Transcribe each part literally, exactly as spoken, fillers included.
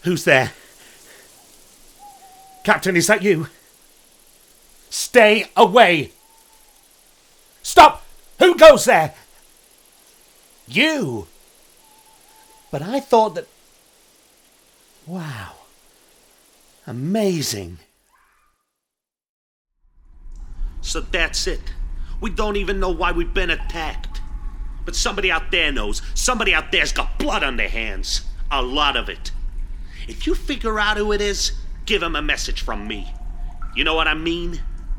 Who's there? Captain, is that you? Stay away! Stop! Who goes there? You! But I thought that... Wow. Amazing. So that's it. We don't even know why we've been attacked. But somebody out there knows. Somebody out there's got blood on their hands. A lot of it. If you figure out who it is, give him a message from me. You know what I mean?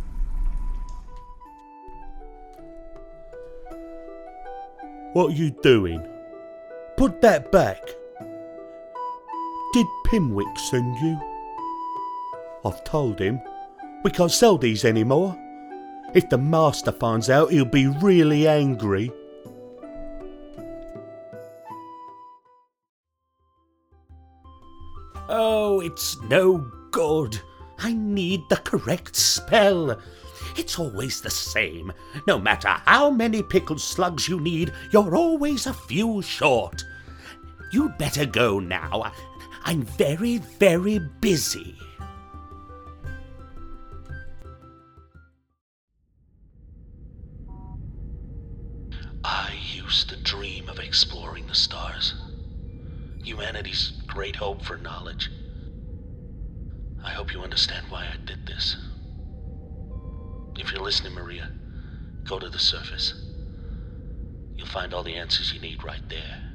What are you doing? Put that back. Did Pimwick send you? I've told him. We can't sell these anymore. If the master finds out, he'll be really angry. Oh, it's no good. I need the correct spell. It's always the same. No matter how many pickled slugs you need, you're always a few short. You'd better go now. I'm very, very busy. I used to dream of exploring the stars. Humanity's great hope for knowledge. I hope you understand why I did this. If you're listening, Maria, go to the surface. You'll find all the answers you need right there.